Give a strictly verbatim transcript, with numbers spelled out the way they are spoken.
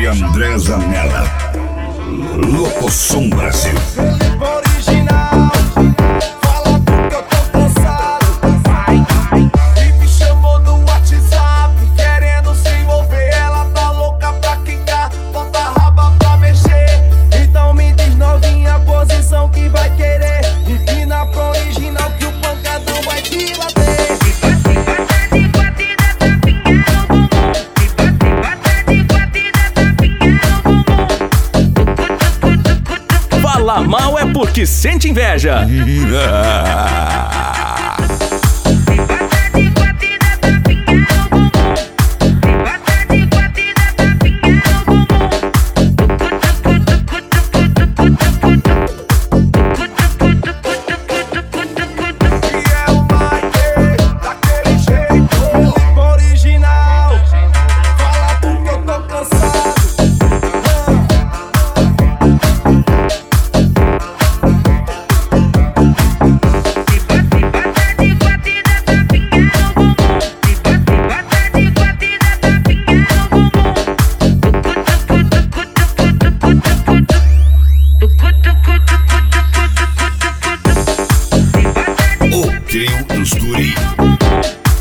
D J André Zanella, Locosom Brasil. Original, fala porque eu tô cansado. E me chamou no WhatsApp, querendo se envolver. Ela tá louca pra quicar, bota a raba pra mexer. Então me diz novinha a posição que vai querer. Empina pro original que o pancadão vai te bater. Fala mal é porque sente inveja. O trio dos guri.